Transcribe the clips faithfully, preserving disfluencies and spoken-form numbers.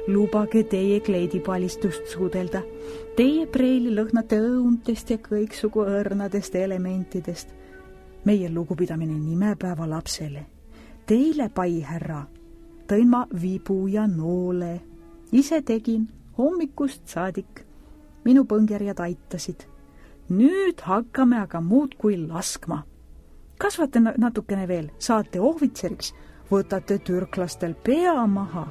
lubage teie kleidipalistust suudelda. Teie preili lõhnate õuntest ja kõiksugu õrnadest elementidest. Meie lugupidamine nimepäeva lapsele. Teile, pai härra, tõin ma vibu ja noole. Ise tegin hommikust saadik. Minu põngerjad aitasid. Nüüd hakkame aga muud kui laskma. Kasvate natukene veel, saate ohvitseriks, võtate türklastel pea maha.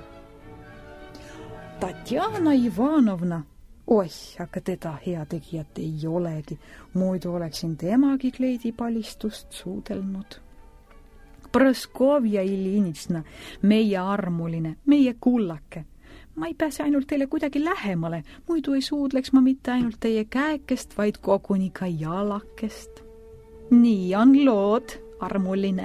Tatjana Ivanovna, oih, aga teda heategijat ei olegi, muidu oleksin temagi kleidipalistust suudelnud. Praskovja Ilinitsna, meie armuline, meie kullake. Ma ei pääse ainult teile kuidagi lähemale, muidu ei suudleks ma mitte ainult teie käekest, vaid koguni ka jalakest. Nii on lood, armuline.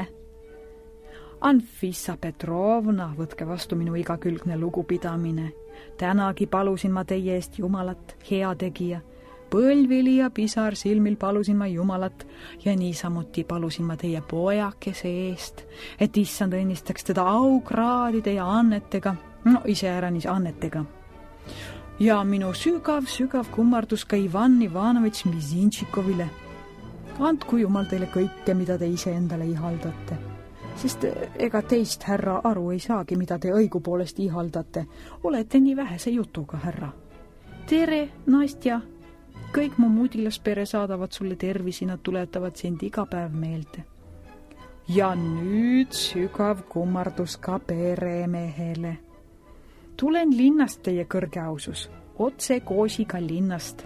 Anfissa Petrovna, võtke vastu minu igakülgne lugupidamine. Tänagi palusin ma teie eest Jumalat, heategija. Põlvili ja pisar silmil palusin ma Jumalat ja niisamuti palusin ma teie pojakese eest, et issand õnnistaks teda aukraadide ja annetega, no iseäranis annetega. Ja minu sügav, sügav kummardus ka Ivan Ivanovitš Mizinčikovile. Andku Jumal teile kõike, mida te ise endale ihaldate. Sest ega teist, härra, aru ei saagi, mida te õigupoolest ihaldate. Olete nii vähese jutuga, härra. Tere, Nastja. Kõik mu mudilaspere saadavad sulle tervisi, nad tuletavad sind iga päev meelde. Ja nüüd sügav kummardus ka peremehele. Tulen linnast, teie kõrge ausus, otse koosiga linnast.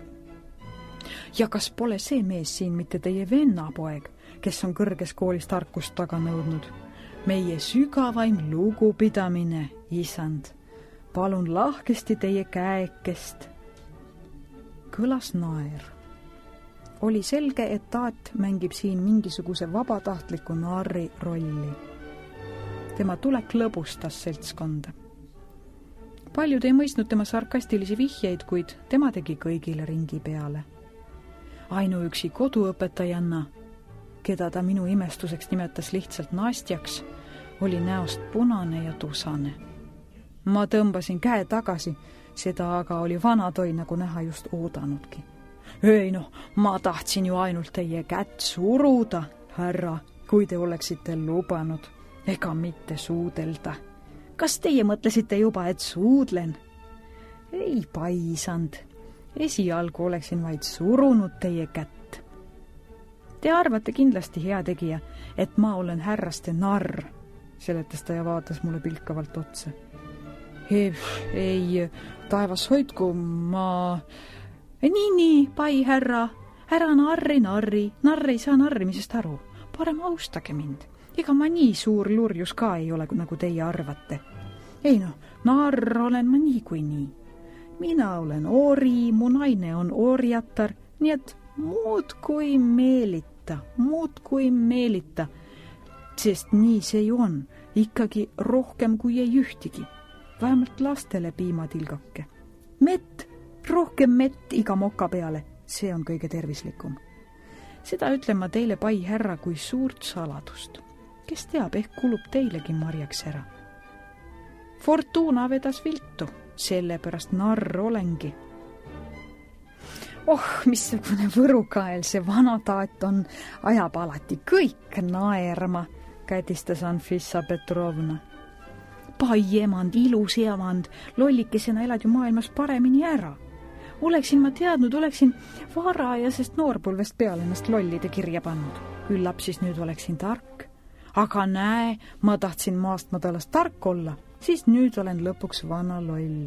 Ja kas pole see mees siin mitte teie vennapoeg, kes on kõrges koolis tarkust taga nõudnud? Meie sügavaim lugupidamine, isand. Palun lahkesti teie käekest. Kõlas naer. Oli selge, et taat mängib siin mingisuguse vabatahtliku naari rolli. Tema tulek lõbustas seltskonda. Paljud ei mõistnud tema sarkastilisi vihjeid, kuid tema tegi kõigile ringi peale. Ainuüksi koduõpetajanna, keda ta minu imestuseks nimetas lihtsalt Nastjaks, oli näost punane ja tusane. Ma tõmbasin käe tagasi, seda aga oli vanatoi nagu näha just oodanudki. Ei noh, ma tahtsin ju ainult teie kätt suruda, härra, kui te oleksite lubanud, ega mitte suudelda. Kas teie mõtlesite juba, et suudlen? Ei, paisand. Esialgu oleksin vaid surunud teie kätt. Te arvate kindlasti, heategija, et ma olen härraste narr, seletas ta ja vaatas mulle pilkavalt otsa. Ei, ei, taevas hoidku, ma... Nii, nii, pai härra, ära narri, narri, narr ei saa narrimisest aru. Parem austage mind. Ega ma nii suur lurjus ka ei ole, nagu teie arvate. Ei noh, narr olen ma nii kui nii. Mina olen ori, mu naine on orjatar, nii et muud kui meelita, muud kui meelita. Sest nii see ju on, ikkagi rohkem kui ei ühtigi. Vähemalt lastele piimatilgake. Mett, rohkem mett iga moka peale, see on kõige tervislikum. Seda ütlen ma teile, pai härra, kui suurt saladust. Kes teab, ehk kulub teilegi marjaks ära. Fortuna vedas viltu, sellepärast narr olengi. Oh, missugune võrukael see vana taat on, ajab alati kõik naerma, kätistas Anfissa Petrovna. Pai emand, ilus emand, lollikesena elad ju maailmas paremini ära. Oleksin ma teadnud, oleksin varajasest noorpõlvest peale ennast lollide kirja pannud. Küllap siis nüüd oleksin tark. Aga näe, ma tahtsin maast madalast tark olla, siis nüüd olen lõpuks vana loll.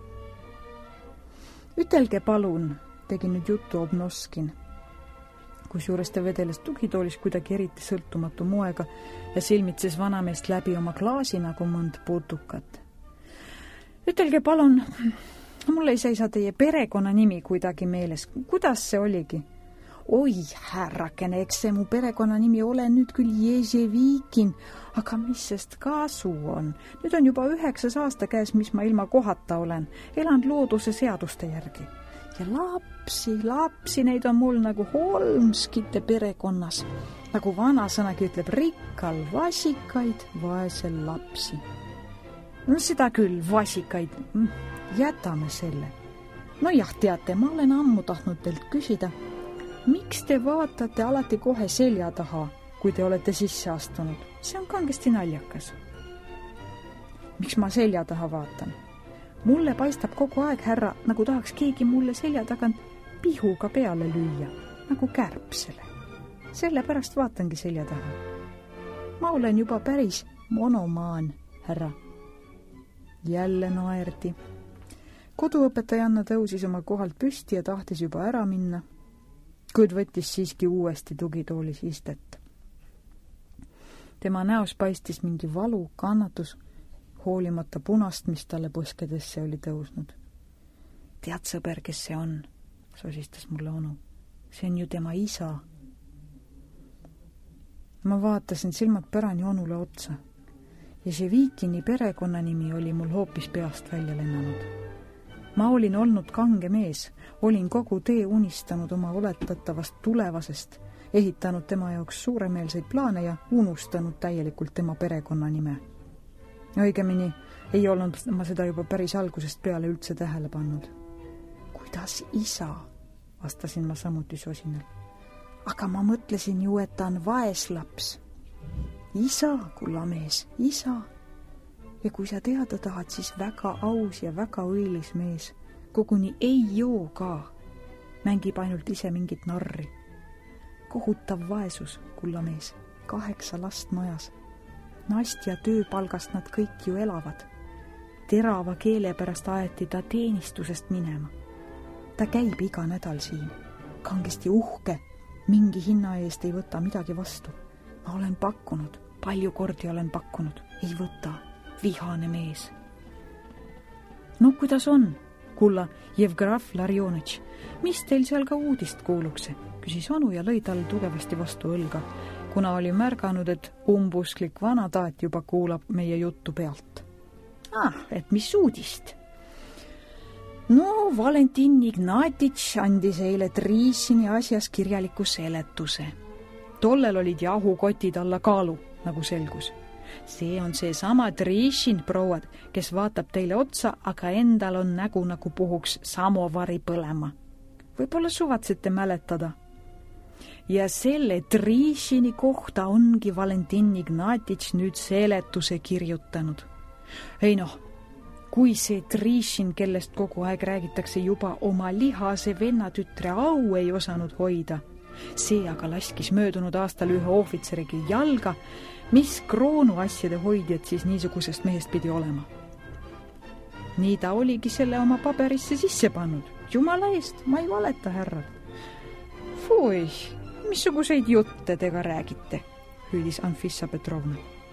Ütelge palun, tegi nüüd juttu Obnoskin, kusjuures ta vedeles tugitoolis kuidagi eriti sõltumatu moega ja silmitses vanameest läbi oma klaasi nagu mõnd putukat. Ütelge palun, mul ei seisa teie perekonna nimi kuidagi meeles. Kuidas see oligi? Oi, härrakene, eks see mu perekonna nimi ole nüüd küll Ježevikin, aga mis sest kasu on? Nüüd on juba üheksas aasta käes, mis ma ilma kohata olen. Elan looduse seaduste järgi. Ja lapsi, lapsi, neid on mul nagu holmskite perekonnas. Nagu vanasõnagi ütleb, rikkal vasikaid, vaesel lapsi. no seda küll, vasikaid. Jätame selle. No jah, teate, ma olen ammu tahtnud teilt küsida, miks te vaatate alati kohe selja taha, kui te olete sisse astunud? See on kangesti naljakas. Miks ma selja taha vaatan? Mulle paistab kogu aeg, härra, nagu tahaks keegi mulle selja tagant pihuga peale lüüa, nagu kärbsele. Sellepärast vaatangi selja taha. Ma olen juba päris monomaan, härra. Jälle naerdi. Koduõpetajanna tõusis oma kohalt püsti ja tahtis juba ära minna, kuid võttis siiski uuesti tugitoolis istet. Tema näos paistis mingi valu, kannatus, hoolimata punast, mis talle põskedesse oli tõusnud. Tead, sõber, kes see on? Sosistas mulle onu. See on ju tema isa. Ma vaatasin silmad pärani onule otsa ja see Viikini perekonnanimi oli mul hoopis peast välja lennanud. Ma olin olnud kange mees, olin kogu tee unistanud oma oletatavast tulevasest, ehitanud tema jaoks suuremeelseid plaane ja unustanud täielikult tema perekonnanime. Õigemini ei olnud ma seda juba päris algusest peale üldse tähele pannud. Kuidas isa? Vastasin ma samuti sosinal. Aga ma mõtlesin ju, et ta on vaeslaps. Isa, kullamees, isa. Ja kui sa teada tahad, siis väga aus ja väga õilis mees. Koguni ei joo ka. Mängib ainult ise mingit narri. Kohutav vaesus, kullamees. Kaheksa last majas. Nast ja tööpalgast nad kõik ju elavad. Terava keele pärast aeti ta teenistusest minema. Ta käib iga nädal siin. Kangesti uhke. Mingi hinna eest ei võta midagi vastu. Ma olen pakkunud. Palju kordi olen pakkunud. Ei võta. Vihane mees. No kuidas on, kulla Jevgraf Larionitš? Mis teil seal ka uudist kuulukse? Küsis onu ja lõi tal tugevasti vastu õlga, kuna oli märganud, et umbusklik vanataat juba kuulab meie juttu pealt. Ah, et mis uudist? No, Valentin Ignatitš andis eile Trišini asjas kirjaliku seletuse. Tollel olid jahukotid alla kaalu, nagu selgus. See on see sama Trišin, prouad, kes vaatab teile otsa, aga endal on nägu nagu puhuks samovari põlema. Võib-olla suvatsete mäletada. Ja selle Trišini kohta ongi Valentin Ignatitš nüüd seletuse kirjutanud. Ei noh, kui see Trišin, kellest kogu aeg räägitakse, juba oma lihase vennatütre au ei osanud hoida, see aga laskis möödunud aastal ühe ohvitserigi jalga, mis kroonu asjade hoidjad siis niisugusest mehest pidi olema. Nii ta oligi selle oma paberisse sisse pannud. Jumala eest, ma ei valeta, härrad. Fui, missuguseid jutte tega räägite, hüüdis Anfissa Petrovna.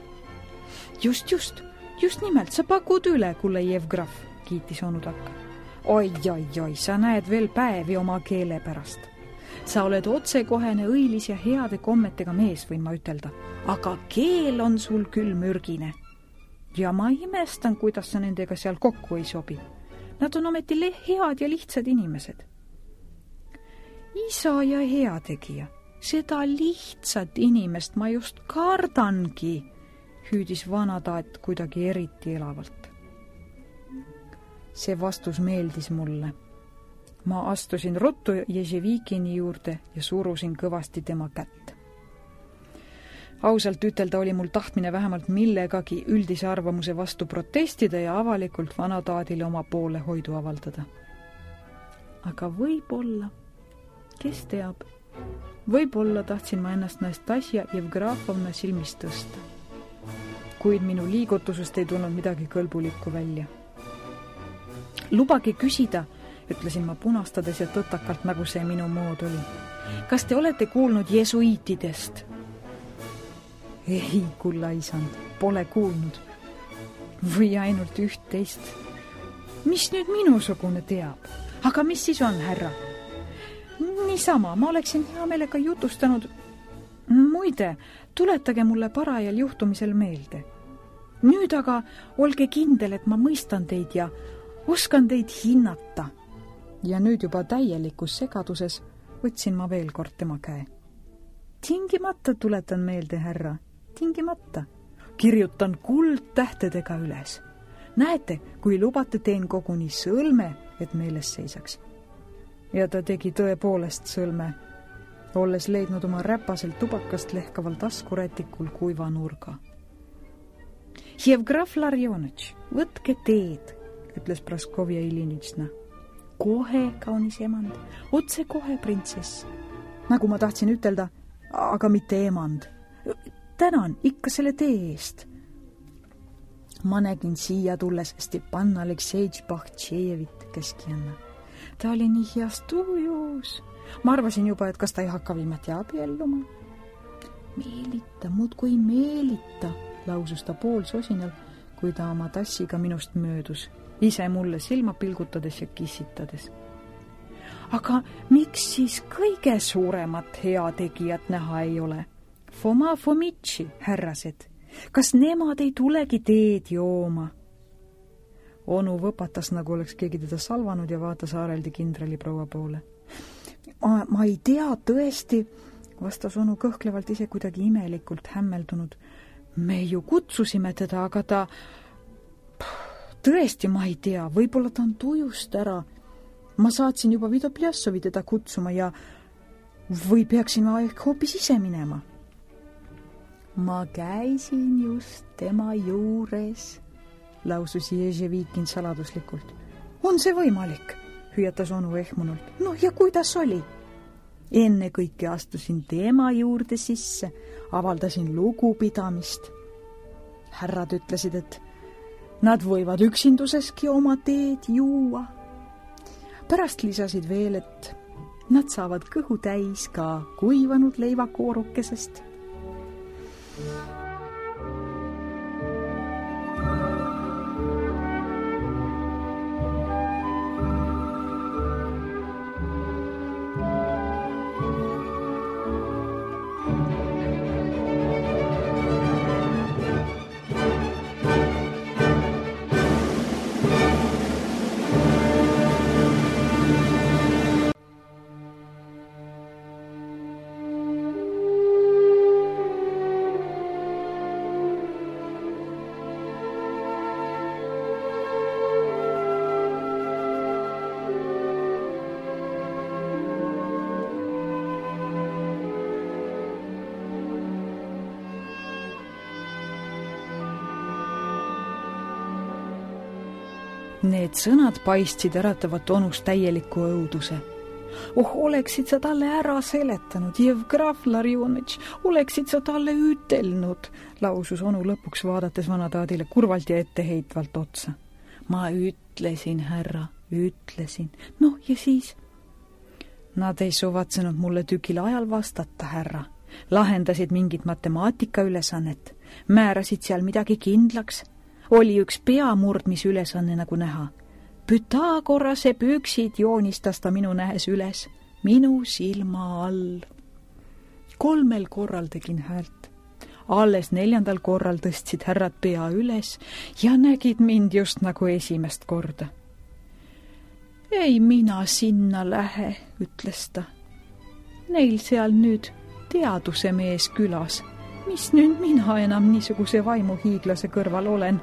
Just, just, just nimelt, sa pakud üle, kulle Jevgraf, kiitis onu takka. Oi, oi, oi, sa näed veel päevi oma keele pärast. Sa oled otsekohene, õilis ja heade kommetega mees, võin ma ütelda. Aga keel on sul küll mürgine. Ja ma imestan, kuidas sa nendega seal kokku ei sobi. Nad on ometi head ja lihtsad inimesed. Isa ja heategija, seda lihtsat inimest ma just kardangi, hüüdis vanataat kuidagi eriti elavalt. See vastus meeldis mulle. Ma astusin ruttu Ježevikini juurde ja surusin kõvasti tema kätt. Ausalt ütelda oli mul tahtmine vähemalt millegagi üldise arvamuse vastu protestida ja avalikult vanataadile oma poole hoidu avaldada. Aga võib-olla, kes teab, võib-olla tahtsin ma ennast Nastasja Jevgrafovna silmist tõsta. Kuid minu liigutusest ei tulnud midagi kõlbulikku välja. Lubage küsida, ütlesin ma punastades ja tõtakalt, nagu see minu mood oli. Kas te olete kuulnud jesuiitidest? Ei, kulla isand, pole kuulnud. Või ainult üht-teist. Mis nüüd minusugune teab? Aga mis siis on, härra? Niisama, ma oleksin hea meelega jutustanud. Muide, tuletage mulle parajal juhtumisel meelde. Nüüd aga olge kindel, et ma mõistan teid ja oskan teid hinnata. Ja nüüd juba täielikus segaduses võtsin ma veel kord tema käe. Tingimata tuletan meelde, härra. Tingimata. Kirjutan kuldtähtedega üles. näete, kui lubate, teen koguni sõlme, et meeles seisaks. Ja ta tegi tõepoolest sõlme, olles leidnud oma räpaselt tubakast lehkaval taskurätikul kuiva nurga. Jevgraf Larionitš, võtke teed, ütles Praskovja Ilinitšna. Kohe, kaunis emand, otse kohe, printsess. Nagu ma tahtsin ütelda, aga mitte emand. Tänan ikka selle tee eest. Ma nägin siia tulles Stepan Aleksejitš Bahtšejevit keskjanna. Ta oli nii heas tujus. Ma arvasin juba, et kas ta ei hakka viimati abielluma. Meelita, muudkui meelita, lausus ta pool sosinal, kui ta oma tassiga minust möödus, ise mulle silma pilgutades ja kissitades. Aga miks siis kõige suuremat heategijat näha ei ole? Foma Fomitši, härrased, kas nemad ei tulegi teed jooma? Onu võpatas, nagu oleks keegi teda salvanud ja vaatas Aareldi kindrali proua poole. Ma, ma ei tea tõesti, vastas onu kõhklevalt ise kuidagi imelikult hämmeldunud. Me ju kutsusime teda, aga ta... Tõesti ma ei tea, võib-olla ta on tujust ära. Ma saatsin juba Vido Pljassovi teda kutsuma ja või peaksin ma ehk hoopis ise minema. Ma käisin just tema juures, lausus Ježevikin saladuslikult. On see võimalik, hüüatas onu ehmunult. No ja kuidas oli? Enne kõike astusin tema juurde sisse, avaldasin lugupidamist. Härrad ütlesid, et nad võivad üksinduseski oma teed juua. Pärast lisasid veel, et nad saavad kõhu täis ka kuivanud leivakoorukesest. Need sõnad paistsid äratavat onus täieliku õuduse. Oh, oleksid sa talle ära seletanud, Jevgraf Larionitš, oleksid sa talle ütelnud, lausus onu lõpuks vaadates vanataadile kurvalt ja etteheitvalt otsa. Ma ütlesin, härra, ütlesin. Noh, ja siis? Nad ei suvatsenud mulle tükil ajal vastata, härra. Lahendasid mingit matemaatika ülesannet, määrasid seal midagi kindlaks. Oli üks peamurdmisülesanne nagu näha. Pythagorase püksid joonistas ta minu nähes üles, minu silma all. Kolmel korral tegin häält. Alles neljandal korral tõstsid härrad pea üles ja nägid mind just nagu esimest korda. Ei mina sinna lähe, ütles ta. Neil seal nüüd teaduse mees külas. Mis nüüd mina enam niisuguse vaimuhiiglase kõrval olen?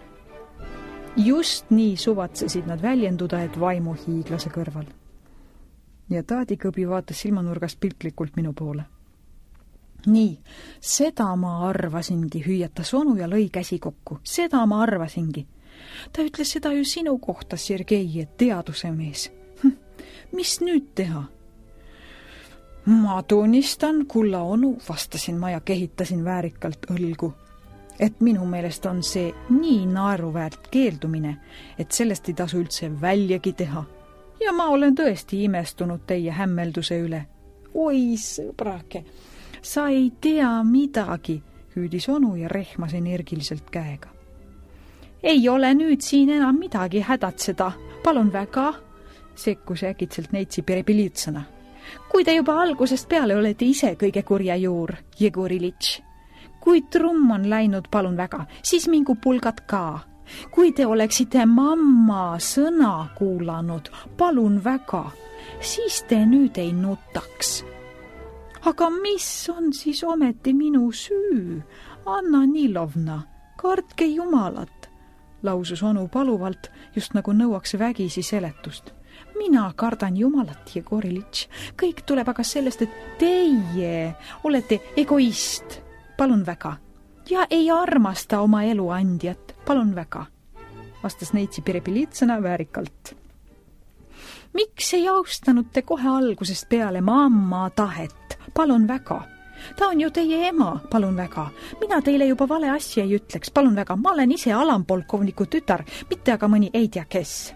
Just nii suvatsesid nad väljenduda, et vaimuhiiglase kõrval. Ja taadikõbi vaatas silmanurgast pilklikult minu poole. Nii, seda ma arvasingi, hüüatas onu ja lõi käsi kokku. Seda ma arvasingi. Ta ütles seda ju sinu kohta, Sergei, et teaduse mees. Hm, mis nüüd teha? Ma tunnistan, kulla onu, vastasin ma ja kehitasin väärikalt õlgu. Et minu meelest on see nii naeruväärt keeldumine, et sellest ei tasu üldse väljagi teha. Ja ma olen tõesti imestunud teie hämmelduse üle. Oi, sõbrake, sa ei tea midagi, hüüdis onu ja rehmas energiliselt käega. Ei ole nüüd siin enam midagi hädatseda, palun väga, sekkus äkitselt neitsi Perepilitsõna. Kui te juba algusest peale olete ise kõige kurja juur, Jegorilitš. Kui trumm on läinud, palun väga, siis mingu pulgad ka. Kui te oleksite mamma sõna kuulanud, palun väga, siis te nüüd ei nutaks. Aga mis on siis ometi minu süü? Anna Nilovna, kartke Jumalat. lausus onu paluvalt, just nagu nõuaks vägisi seletust. Mina kardan Jumalat, Jegorilitš. Kõik tuleb aga sellest, et teie olete egoist. Palun väga. Ja ei armasta oma eluandjat. Palun väga. Vastas neitsi Perepelitsõna väärikalt. Miks ei austanud te kohe algusest peale mamma tahet? Palun väga. Ta on ju teie ema, palun väga. Mina teile juba vale asja ei ütleks, palun väga. Ma olen ise alampolkovniku tütar, mitte aga mõni ei tea kes.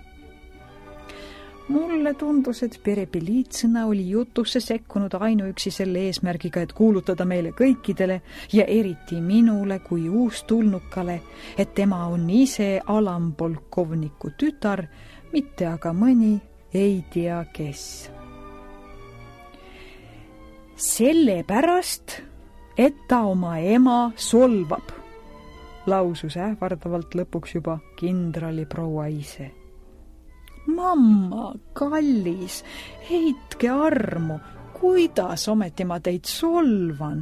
Mulle tundus, et Perepelitsõna oli jutusse sekkunud ainuüksi selle eesmärgiga, et kuulutada meile kõikidele ja eriti minule kui uustulnukale, et tema on ise alampolkovniku tütar, mitte aga mõni ei tea kes. Sellepärast, et ta oma ema solvab, lausus ähvardavalt lõpuks juba kindrali proua ise. Mamma, kallis, heitke armu, kuidas ometi ma teid solvan?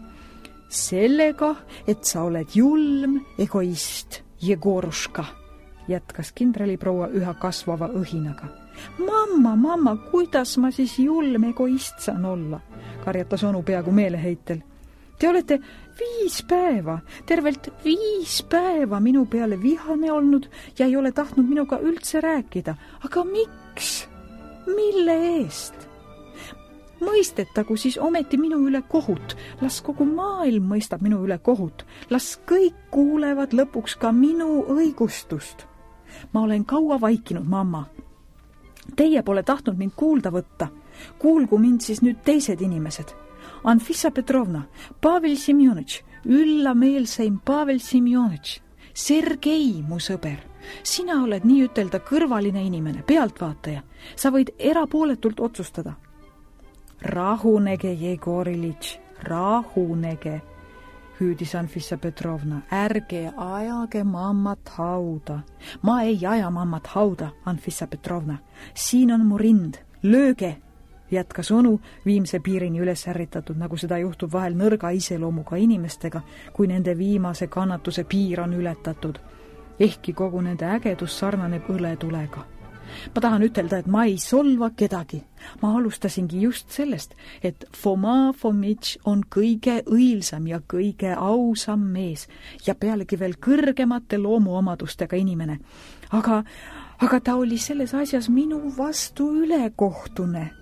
Sellega, et sa oled julm, egoist, Jegoruška, jätkas kindrali proua üha kasvava õhinaga. Mamma, mamma, kuidas ma siis julm egoist saan olla? Karjatas onu peaaegu meeleheitel. Te olete viis päeva, tervelt viis päeva minu peale vihane olnud ja ei ole tahtnud minuga üldse rääkida. Aga miks? Mille eest? Mõistetagu siis ometi minu üle kohut. Las kogu maailm mõistab minu üle kohut. Las kõik kuulevad lõpuks ka minu õigustust. Ma olen kaua vaikinud, mamma. Teie pole tahtnud mind kuulda võtta. Kuulgu mind siis nüüd teised inimesed. Anfissa Petrovna, Pavel Semjonitš, ülla meelseim Pavel Semjonitš, Sergei, mu sõber. Sina oled nii ütelda kõrvaline inimene, pealtvaataja. Sa võid erapooletult otsustada. Rahunege, Jegorilitš, rahunege, hüüdis Anfissa Petrovna. Ärge ajage mammat hauda. Ma ei aja mammat hauda, Anfissa Petrovna. Siin on mu rind. Lööge! Jätkas onu viimse piirini üles ärritatud, nagu seda juhtub vahel nõrga iseloomuga inimestega, kui nende viimase kannatuse piir on ületatud. Ehkki kogu nende ägedus sarnaneb õletulega. Ma tahan ütelda, et ma ei solva kedagi. Ma alustasingi just sellest, et Foma Fomitš on kõige õilsam ja kõige ausam mees ja pealegi veel kõrgemate loomuomadustega inimene. Aga, aga ta oli selles asjas minu vastu ülekohtune.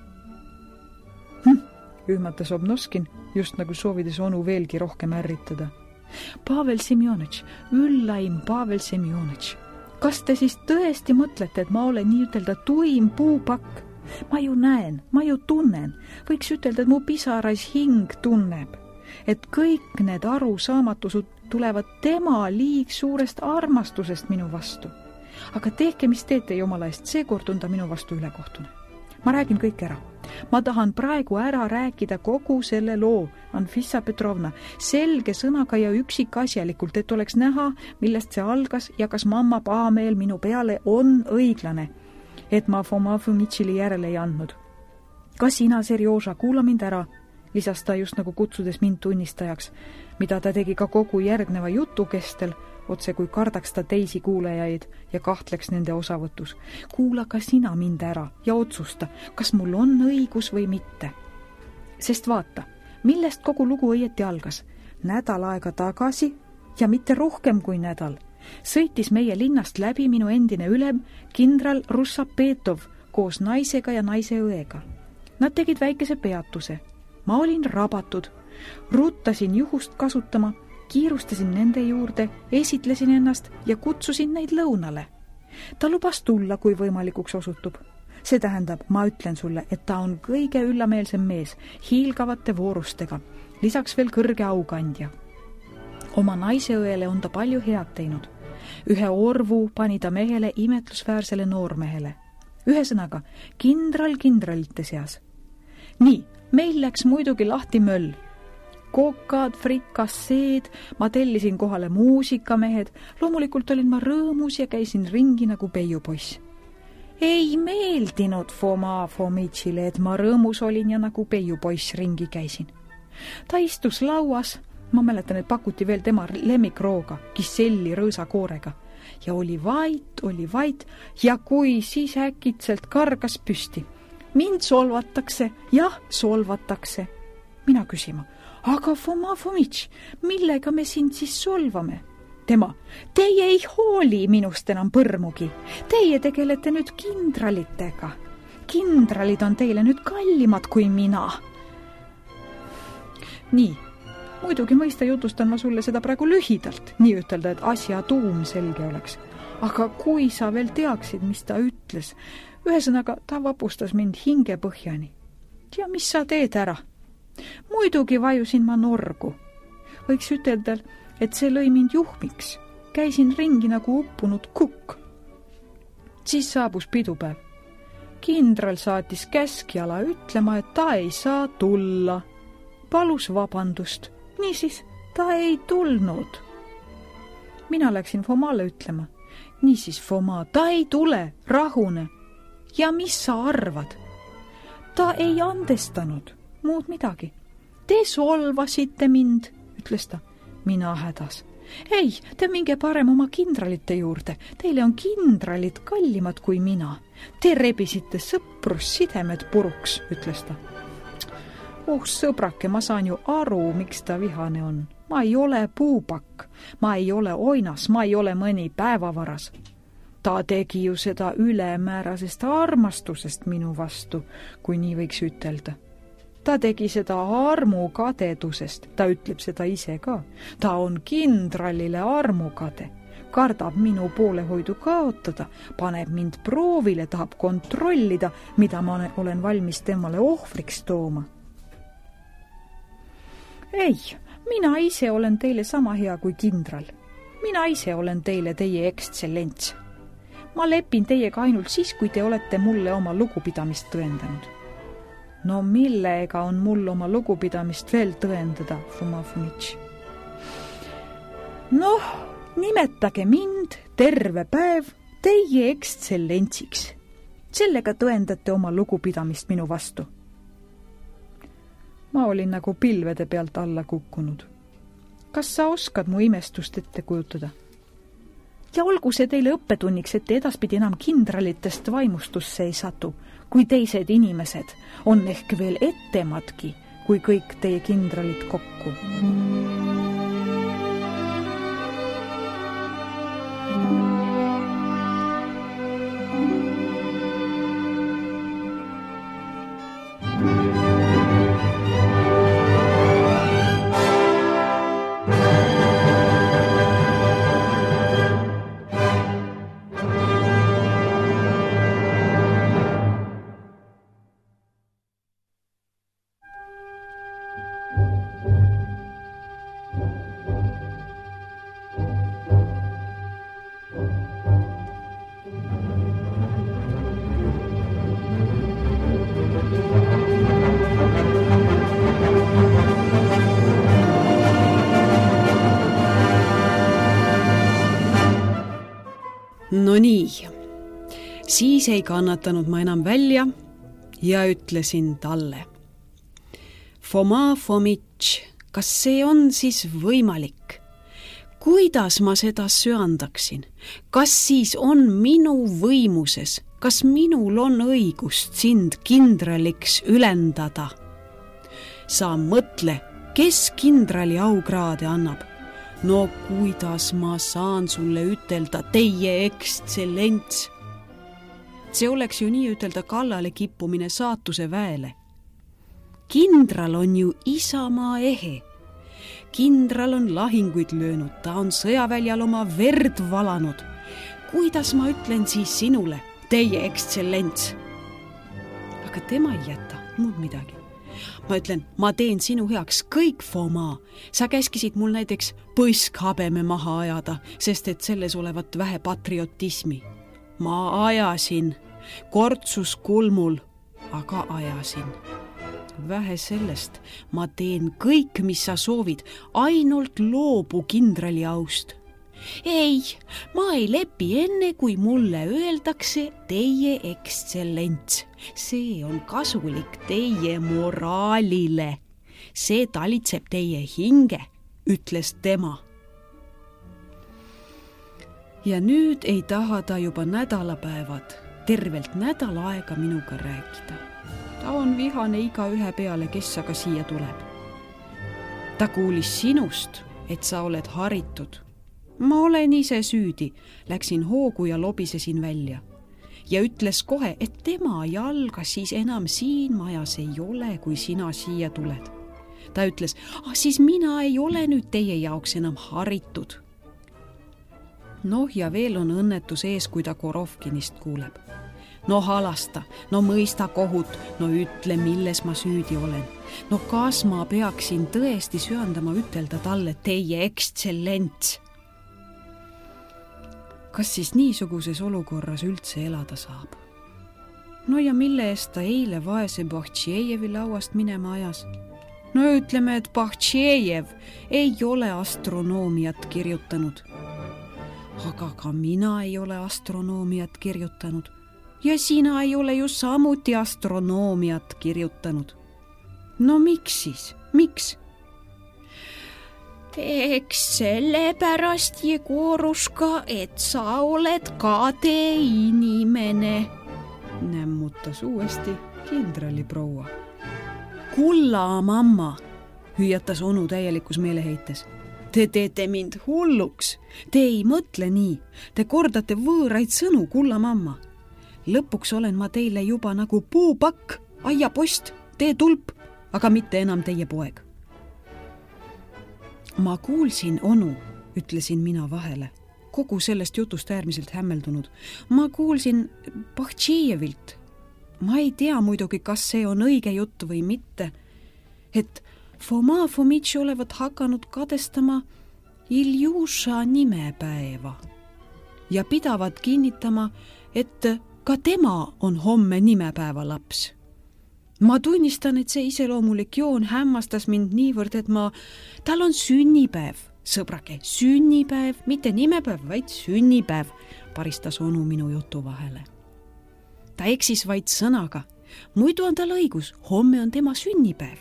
Hm, ühmatas Obnoskin, just nagu soovides onu veelgi rohkem ärritada. Pavel Semjonitš, üllaim Pavel Semjonitš, kas te siis tõesti mõtlete, et ma olen nii ütelda tuim puupakk? Ma ju näen, ma ju tunnen, võiks ütelda, et mu pisarais hing tunneb, et kõik need arusaamatusud tulevad tema liig suurest armastusest minu vastu. Aga tehke, mis teete jumala eest, seekord on ta minu vastu ülekohtune. Ma räägin kõik ära. Ma tahan praegu ära rääkida kogu selle loo, Anfissa Petrovna, selge sõnaga ja üksikasjalikult, et oleks näha, millest see algas ja kas mamma pahameel minu peale on õiglane, et ma Foma Fomitšile järele ei andnud. Ka sina, Serjoža, kuula mind ära, lisas ta just nagu kutsudes mind tunnistajaks, mida ta tegi ka kogu järgneva jutu kestel, otse kui kardaks ta teisi kuulajaid ja kahtleks nende osavõtus. Kuula ka sina mind ära ja otsusta, kas mul on õigus või mitte. Sest vaata, millest kogu lugu õieti algas. Nädal aega tagasi ja mitte rohkem kui nädal sõitis meie linnast läbi minu endine ülem kindral Russapetov koos naisega ja naise õega. Nad tegid väikese peatuse. Ma olin rabatud. Ruttasin juhust kasutama, kiirustasin nende juurde, esitlesin ennast ja kutsusin neid lõunale. Ta lubas tulla, kui võimalikuks osutub. See tähendab, ma ütlen sulle, et ta on kõige üllameelsem mees, hiilgavate voorustega, lisaks veel kõrge aukandja. Oma naiseõele on ta palju head teinud. Ühe orvu pani ta mehele imetlusväärsele noormehele. Ühesõnaga, kindral kindralite seas. Nii, meil läks muidugi lahti möll. Kokad, frikasseed, ma tellisin kohale muusikamehed, loomulikult olin ma rõõmus ja käisin ringi nagu peiupoiss. Ei meeldinud Foma Fomitšile, et ma rõõmus olin ja nagu peiupoiss ringi käisin. Ta istus lauas, ma mäletan, et pakuti veel tema lemmikrooga, kiselli rõõsakoorega. Ja oli vait, oli vait ja kui siis äkitselt kargas püsti. Mind solvatakse, jah, solvatakse. Mina küsima, aga Foma Fomitš, millega me sind siis solvame? Tema, teie ei hooli minust enam põrmugi. Teie tegelete nüüd kindralitega. Kindralid on teile nüüd kallimad kui mina. Nii, muidugi mõista jutustan ma sulle seda praegu lühidalt, nii ütelda, et asja tuum selge oleks. Aga kui sa veel teaksid, mis ta ütles, ühesõnaga ta vapustas mind hinge põhjani. Ja mis sa teed ära? Muidugi vajusin ma norgu. Võiks ütelda, et see lõi mind juhmiks. Käisin ringi nagu uppunud kukk. Siis saabus pidupäev. Kindral saatis käskjala ütlema, et ta ei saa tulla. Palus vabandust. Niisiis, ta ei tulnud. Mina läksin Fomale ütlema. Niisiis, Foma, ta ei tule, rahune. Ja mis sa arvad? Ta ei andestanud, muud midagi. Te solvasite mind, ütles ta. Mina hädas. Ei, te minge parem oma kindralite juurde. Teile on kindralid kallimad kui mina. Te rebisite sõprussidemed puruks, ütles ta. Oh, sõbrake, ma saan ju aru, miks ta vihane on. Ma ei ole puupakk, ma ei ole oinas, ma ei ole mõni päevavaras. Ta tegi ju seda ülemäärasest armastusest minu vastu, kui nii võiks ütelda. Ta tegi seda armukadedusest, ta ütleb seda ise ka. Ta on kindralile armukade, kardab minu poolehoidu kaotada, paneb mind proovile, tahab kontrollida, mida ma olen valmis temale ohvriks tooma. Ei, mina ise olen teile sama hea kui kindral. Mina ise olen teile teie ekstsellents. Ma lepin teiega ainult siis, kui te olete mulle oma lugupidamist tõendanud. No millega on mul oma lugupidamist veel tõendada, Foma Fomitš? Noh, nimetage mind terve päev teie ekstsellentsiks. Sellega tõendate oma lugupidamist minu vastu. Ma olin nagu pilvede pealt alla kukkunud. Kas sa oskad mu imestust ette kujutada? Ja olgu see teile õppetunniks, et te edaspidi enam kindralitest vaimustusse ei satu, kui teised inimesed on ehk veel ettemadki, kui kõik teie kindralid kokku. No nii, siis ei kannatanud ma enam välja ja ütlesin talle. Foma Fomitš, kas see on siis võimalik? Kuidas ma seda söandaksin? Kas siis on minu võimuses? Kas minul on õigust sind kindraliks ülendada? Sa mõtle, kes kindrali aukraade annab? No kuidas ma saan sulle ütelda teie ekstsellents? See oleks ju nii ütelda kallale kippumine saatuse väele. Kindral on ju isamaa ehe. Kindral on lahinguid löönud, ta on sõjaväljal oma verd valanud. Kuidas ma ütlen siis sinule, teie ekstsellents? Aga tema ei jäta muud midagi. Ma ütlen, ma teen sinu heaks kõik, Foma. Sa käskisid mul näiteks põskhabeme maha ajada, sest et selles olevat vähe patriotismi. Ma ajasin, kortsus kulmul, aga ajasin. Vähe sellest, ma teen kõik, mis sa soovid, ainult loobu kindrali aust. Ei, ma ei lepi enne, kui mulle öeldakse teie ekstsellents. See on kasulik teie moraalile. See talitseb teie hinge. ütles tema. Ja nüüd ei taha ta juba nädalapäevad, tervelt nädal aega minuga rääkida. Ta on vihane iga ühe peale, kes aga siia tuleb. Ta kuulis sinust, et sa oled haritud. Ma olen ise süüdi, läksin hoogu ja lobisesin välja. Ja ütles kohe, et tema jalga siis enam siin majas ei ole, kui sina siia tuled. Ta ütles, ah, siis mina ei ole nüüd teie jaoks enam haritud. Noh, ja veel on õnnetus ees, kui ta Korovkinist kuuleb. No halasta, no mõista kohut, no ütle, milles ma süüdi olen. No kas ma peaksin tõesti söandama ütelda talle teie ekstsellents? Kas siis niisuguses olukorras üldse elada saab? No ja mille eest ta eile vaese Bahtšejevi lauast minema ajas? No ütleme, et Bahtšejev ei ole astronoomiat kirjutanud. Aga ka mina ei ole astronoomiat kirjutanud. Ja sina ei ole ju samuti astronoomiat kirjutanud. No miks siis? Miks? Eks sellepärast, Jegoruška, et sa oled kade inimene, nämmutas uuesti kindraliproua. Kulla mamma, hüüatas onu täielikus meeleheites. Te teete mind hulluks. Te ei mõtle nii. Te kordate võõraid sõnu, kulla mamma. Lõpuks olen ma teile juba nagu puupakk, aiapost, tee tulp, aga mitte enam teie poeg. Ma kuulsin, onu, ütlesin mina vahele, kogu sellest jutust äärmiselt hämmeldunud. Ma kuulsin Bahtšejevilt. Ma ei tea muidugi, kas see on õige jutt või mitte, et Foma Fomitš olevat hakanud kadestama Iljuša nimepäeva ja pidavat kinnitama, et ka tema on homme nimepäeva laps. Ma tunnistan, et see iseloomulik joon hämmastas mind niivõrd, et ma, tal on sünnipäev, sõbrake, sünnipäev, mitte nimepäev, vaid sünnipäev, paristas onu minu jutu vahele. Ta eksis vaid sõnaga, muidu on tal õigus, homme on tema sünnipäev.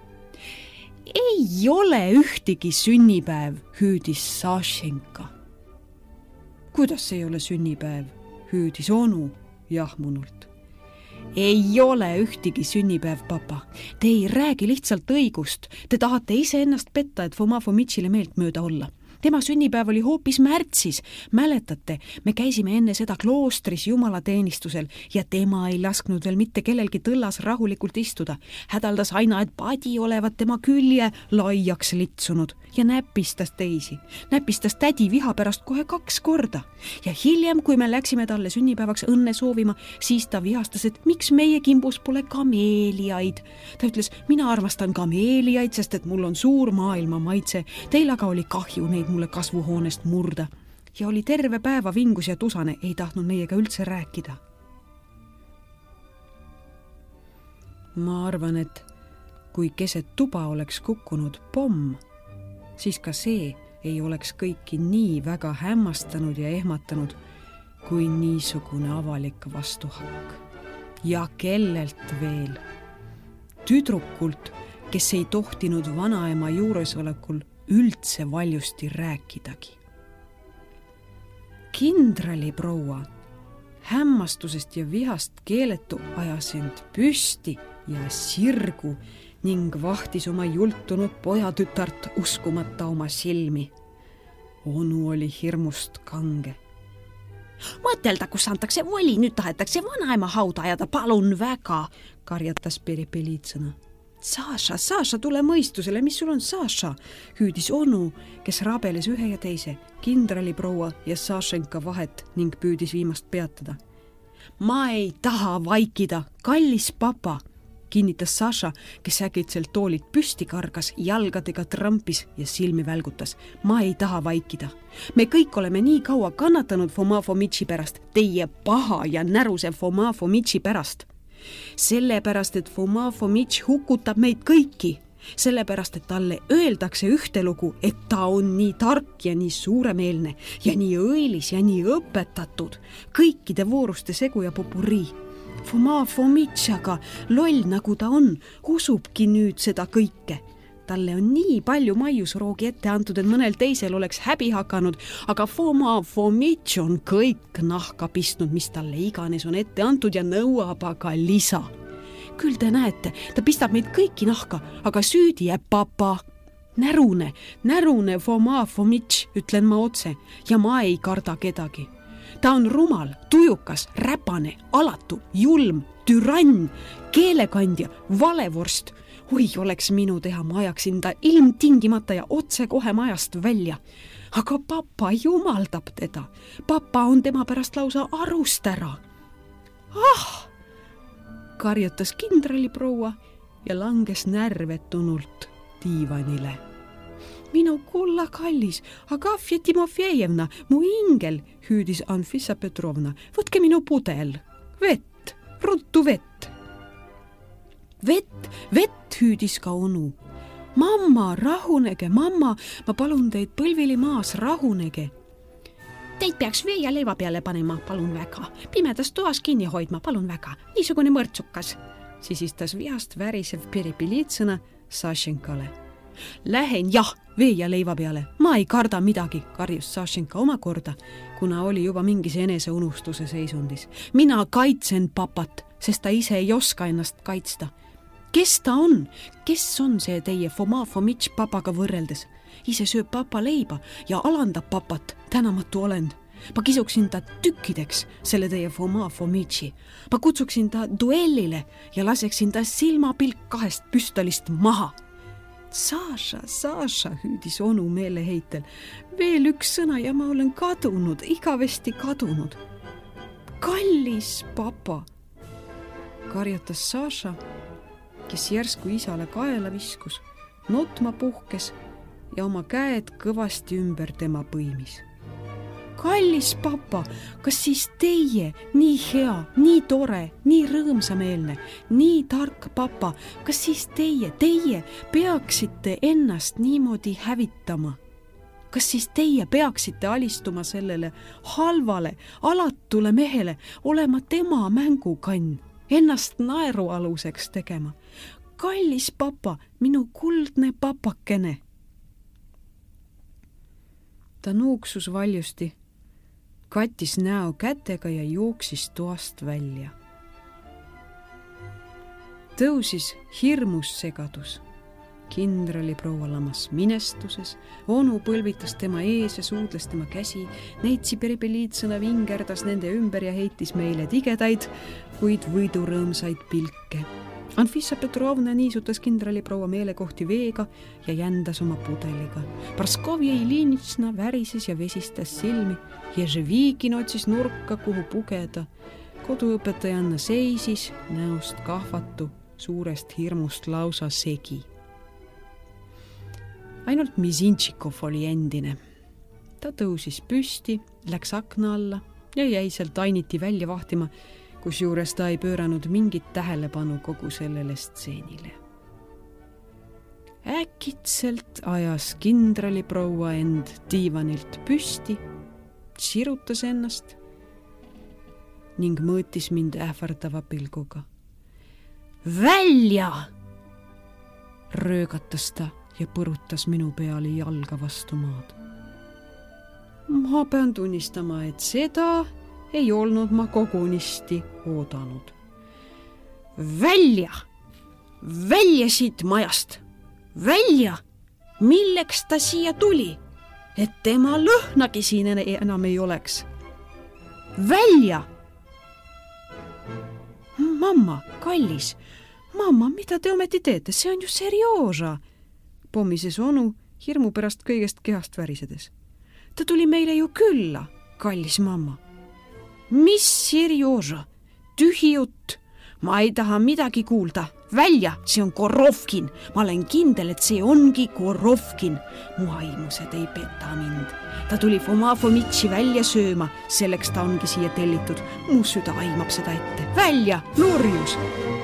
Ei ole ühtegi sünnipäev, hüüdis Sašenka. Kuidas ei ole sünnipäev, hüüdis onu jahmunult. Ei ole ühtegi sünnipäev, papa. Te ei räägi lihtsalt õigust. Te tahate ise ennast petta, et Foma Fomitšile meelt mööda olla. Tema sünnipäev oli hoopis märtsis. Mäletate, me käisime enne seda kloostris jumalateenistusel ja tema ei lasknud veel mitte kellelgi tõllas rahulikult istuda. Hädaldas aina, et padi olevat tema külje laiaks litsunud ja näpistas teisi. Näpistas tädi viha pärast kohe kaks korda. Ja hiljem, kui me läksime talle sünnipäevaks õnne soovima, siis ta vihastas, et miks meie kimbus pole kameeliaid. Ta ütles, mina armastan kameeliaid, sest et mul on suur maailma maitse. Teil aga oli kahju neid mulle kasvuhoonest murda ja oli terve päeva vingus ja tusane, ei tahtnud meiega üldse rääkida. Ma arvan, et kui keset tuba oleks kukkunud pomm, siis ka see ei oleks kõiki nii väga hämmastanud ja ehmatanud kui niisugune avalik vastuhakk. Ja kellelt veel? Tüdrukult, kes ei tohtinud vanaema juuresolekul üldse valjusti rääkidagi. Kindraliproua hämmastusest ja vihast keeletu ajas end püsti ja sirgu ning vahtis oma jultunud pojatütart uskumata oma silmi. Onu oli hirmust kange. Mõtelda, kus antakse voli, nüüd tahetakse vanaema hauda ajada, palun väga, karjatas Perepelitsõna. Saša, Saša, tule mõistusele, mis sul on, Saša, hüüdis onu, kes rabeles ühe ja teise, kindraliproua ja Sašenka vahet ning püüdis viimast peatada. Ma ei taha vaikida, kallis papa, kinnitas Saša, kes äkitselt toolilt püsti kargas, jalgadega trampis ja silmi välgutas. Ma ei taha vaikida. Me kõik oleme nii kaua kannatanud Foma Fomitši pärast, teie paha ja näruse Foma Fomitši pärast. Sellepärast, et Foma Fomitš hukutab meid kõiki. Sellepärast, et talle öeldakse ühte lugu, et ta on nii tark ja nii suuremeelne ja nii õilis ja nii õpetatud. Kõikide vooruste segu ja popurii. Foma Fomitš aga, loll nagu ta on, usubki nüüd seda kõike. talle on nii palju maiusroogi ette antud, et mõnel teisel oleks häbi hakanud, aga Foma Fomitš on kõik nahka pistnud, mis talle iganes on ette antud ja nõuab aga lisa. Küll te näete, ta pistab meid kõiki nahka, aga süüdi jääb papa. Närune, närune Foma Fomitš, ütlen ma otse, ja ma ei karda kedagi. Ta on rumal, tujukas, räpane, alatu, julm, türann, keelekandja, valevorst. Oi, oleks minu teha, ma ajaksin ta ilmtingimata ja otse kohe majast välja. Aga papa jumaldab teda. Papa on tema pärast lausa arust ära. Ah! Karjutas kindraliproua ja langes närvetunult diivanile. Minu kulla kallis, Agafja Timofejevna, mu ingel, hüüdis Anfissa Petrovna. Võtke minu pudel. Vett, ruttu vett. Vett, vett, hüüdis ka onu. Mamma, rahunege, mamma, ma palun teid põlvili maas, rahunege. Teid peaks vee ja leiva peale panema, palun väga. Pimedas toas kinni hoidma, palun väga. Niisugune mõrtsukas, sisistas vihast värisev Perepelitsõna Sašenkale. Lähen jah, vee ja leiva peale. Ma ei karda midagi, karjus Sašenka omakorda, kuna oli juba mingis eneseunustuse seisundis. Mina kaitsen papat, sest ta ise ei oska ennast kaitsta. Kes ta on? Kes on see teie Foma Fomitš papaga võrreldes? Ise sööb papa leiba ja alandab papat, tänamatu olend. Ma kisuksin ta tükkideks, selle teie Foma Fomitši. Ma kutsuksin ta duellile ja laseksin ta silmapilk kahest püstolist maha. Saša, Saša, hüüdis onu meeleheitel. Veel üks sõna ja ma olen kadunud, igavesti kadunud. Kallis papa, karjatas Saša, kes järsku isale kaela viskus, notma puhkes ja oma käed kõvasti ümber tema põimis. Kallis papa, kas siis teie, nii hea, nii tore, nii rõõmsameelne, nii tark papa, kas siis teie, teie peaksite ennast niimoodi hävitama? Kas siis teie peaksite alistuma sellele halvale, alatule mehele, olema tema mängukann, ennast naerualuseks tegema? Kallis papa, minu kuldne papakene. Ta nuuksus valjusti, kattis näo kätega ja jooksis toast välja. Tõusis hirmus segadus. Kindraliproua lamas minestuses, onu põlvitas tema ees ja suudles tema käsi, neitsi Perepelitsõna vingerdas nende ümber ja heitis meile tigedaid, kuid võidurõõmsaid pilke. Anfissa Petrovna niisutas kindraliproua meelekohti veega ja jändas oma pudeliga. Parskovja Ilinitsna värises ja vesistas silmi. Ježevikin otsis nurka, kuhu pugeda. Koduõpetajanna seisis, näost kahvatu, suurest hirmust lausa segi. Ainult Mizintšikov oli endine. Ta tõusis püsti, läks akna alla ja jäi sealt ainiti välja vahtima, kus juures ta ei pööranud mingit tähelepanu kogu sellele stseenile. Äkitselt ajas kindraliproua end diivanilt püsti, sirutas ennast ning mõõtis mind ähvardava pilguga. Välja! Röögatas ta ja põrutas minu peale jalga vastu maad. Ma pean tunnistama, et seda ei olnud ma kogunisti oodanud. Välja! Välja siit majast! Välja! Milleks ta siia tuli? Et tema lõhnagi siin enam ei oleks. Välja! Mamma, kallis, mamma, mida te ometi teete? See on ju Serjoža! Pommises onu hirmu pärast kõigest kehast värisedes. Ta tuli meile ju külla, kallis mamma. Mis Serjoža? Tühi jutt. Ma ei taha midagi kuulda. Välja, see on Korovkin. Ma olen kindel, et see ongi Korovkin. Mu aimused ei peta mind. Ta tuli Foma Fomitši välja sööma. Selleks ta ongi siia tellitud. Mu süda aimab seda ette. Välja, lurjus!